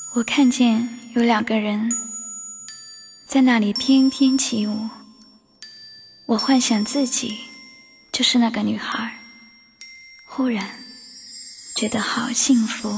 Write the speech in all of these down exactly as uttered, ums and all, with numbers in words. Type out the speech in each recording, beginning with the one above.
我看见有两个人在那里翩翩起舞，我幻想自己就是那个女孩，忽然觉得好幸福。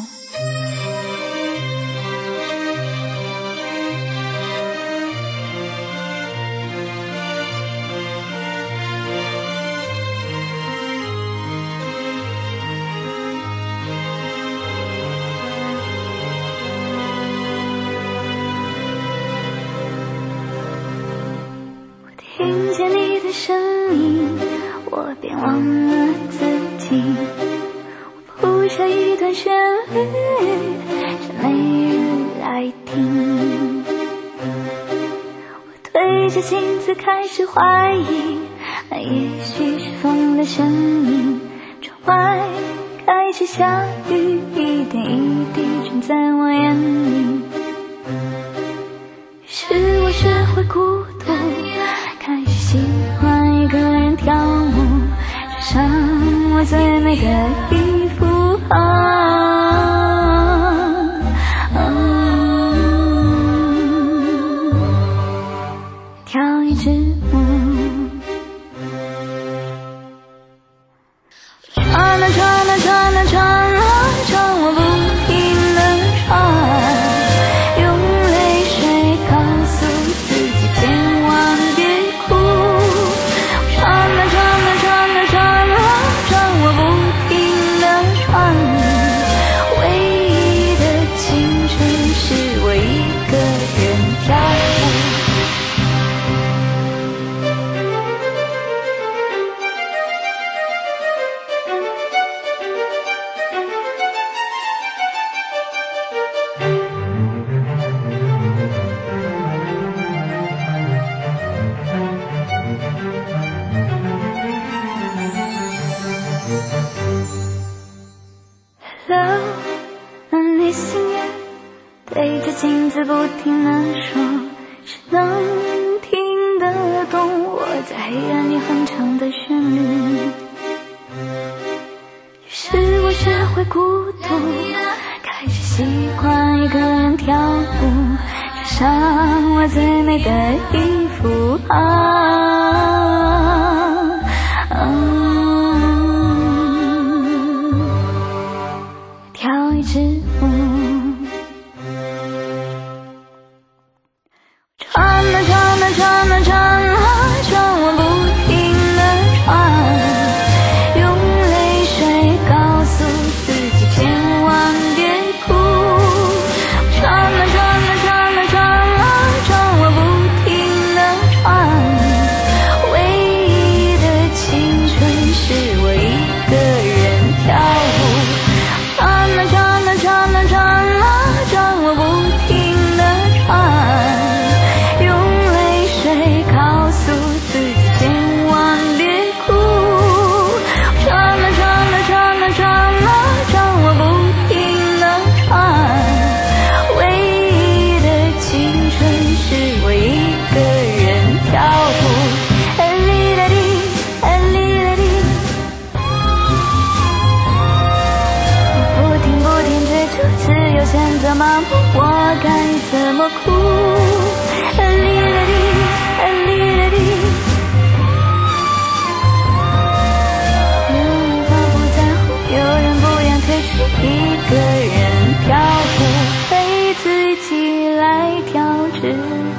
听见你的声音，我便忘了自己。我谱下一段旋律，让没人来听。我对着镜子开始怀疑，那也许是风的声音。窗外开始下雨，一点一滴沉在我眼里。于是我学会孤独，开始喜欢一个人跳舞，穿上我最美的衣服。啊啊、跳一支舞，穿啊穿啊穿啊穿啊穿，我不停地穿，用泪水告诉自己千万别哭。穿啊穿啊穿啊穿啊穿，我不停地穿，唯一的青春是我一个人跳舞。Hello, I'm missing you， 对着镜子不停地说，只能听得懂我在黑暗里哼唱的旋律。于是我学会孤独，开始习惯一个人跳舞，穿上我最美的衣服。啊啊跳一支舞，穿啊穿啊穿啊穿啊穿，我不停地穿，用泪水告诉自己千万别哭。穿啊穿啊穿啊穿啊穿，我不停地穿，唯一的青春是我一个人跳舞。穿啊穿啊穿啊穿啊穿，我不停地穿，用泪水告诉自己千万别哭。穿啊穿啊穿啊穿啊穿，我不停地穿，唯一的青春是我一个人跳舞。哎哩啦哩，哎哩啦哩，不停不停追逐，只有选择麻木，我该怎么哭？啊哩啦哩，啊哩啦哩，有人仿佛在乎，有人不愿退出，一个人跳舞，为自己来调制。